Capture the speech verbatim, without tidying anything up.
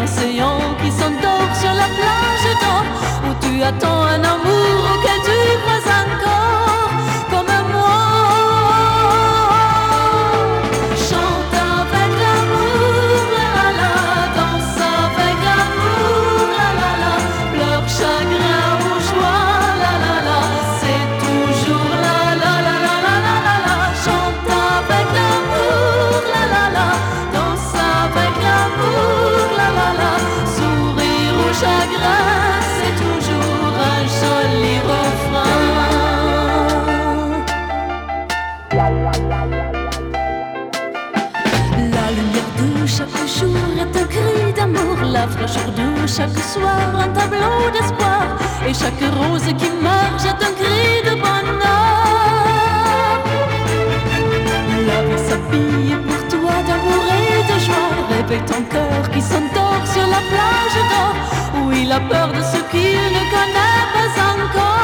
l'océan qui s'endort sur la plage d'or, où tu attends un amour auquel tu crois encore, comme moi. Chante avec l'amour, la la la, danse avec l'amour, la la la, pleure chagrin ou joie, la la la, c'est toujours la la la la la la la la. Chante avec l'amour, la la la, danse avec l'amour, la la la, sourire ou chagrin, c'est toujours un joli refrain. La lumière de chaque jour est un cri d'amour, la fraîcheur de chaque soir un tableau d'espoir, et chaque rose qui marche est un cri de bonheur. La vie s'habille pour toi d'amour et de joie, réveille ton cœur qui s'endort sur la plage d'or, où il a peur de ce qu'il ne connaît pas encore.